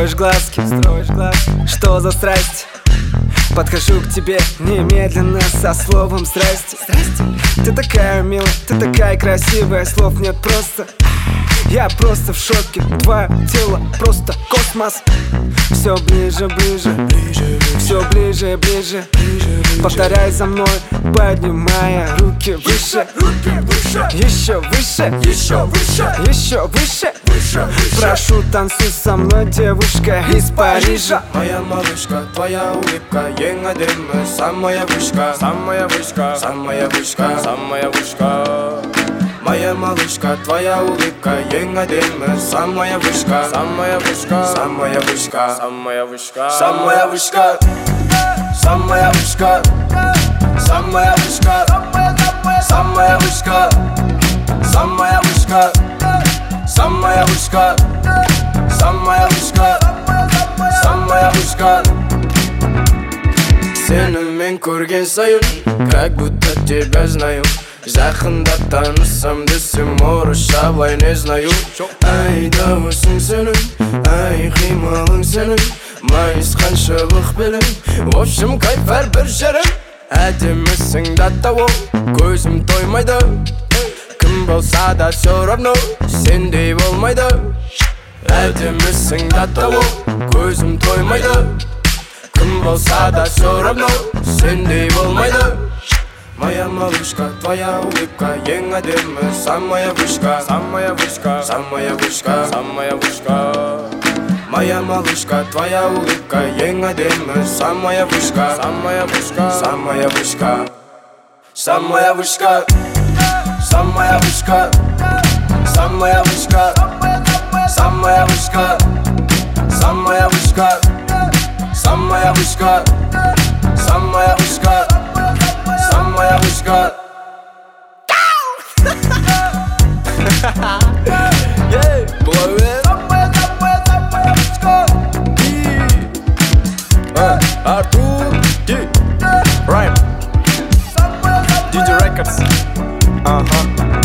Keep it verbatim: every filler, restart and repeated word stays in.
Строишь глазки, строишь глазки. Что за страсть? Подхожу к тебе немедленно со словом здрасте. Ты такая милая, ты такая красивая, слов нет просто. Я просто в шоке, твое тело просто космос. Все ближе, ближе, ближе, все ближе, ближе. Повторяй за мной, поднимая руки выше, еще выше, еще выше, еще выше. Прошу, танцуй со мной, девушка из Парижа. Моя малышка, твоя улыбка, ең әдемі, самая вышка, самая вышка, самая вышка, самая вышка. Моя малышка, твоя улыбка, ең әдемі, самая вышка, самая вышка, самая вышка, самая вышка, самая вышка, самая вышка, самая вышка, самая вышка, самая вышка, самая вышка, самая вышка, самая вышка. Сені мен көрген сайын, как будто тебя знаю. Жақында танысам десем, орысша былай не знаю. Ай, дауысың сенің, ай, қимылың сенің, майысқан шыбық белің, в общем, кайф әрбір жерің. Әдемісің да тауы, көзім тоймайды. Кім болса да все равно, сендей болмайды. Әдемісің да тауы, көзім тоймайды. Кім болса да все равно, сендей болмайды. Моя малышка, твоя улыбка, ең әдемі, самая вышка, самая вышка, самая вышка, самая вышка. Моя малышка, твоя улыбка, ең әдемі, самая вышка, самая вышка, самая вышка, самая вышка, самая вышка, самая вышка, самая вышка, самая вышка, самая вышка, самая вышка. Самая вышка. Ей, блоуэн. Самая вышка. Артур Ди Райм ди джей Records. Ага.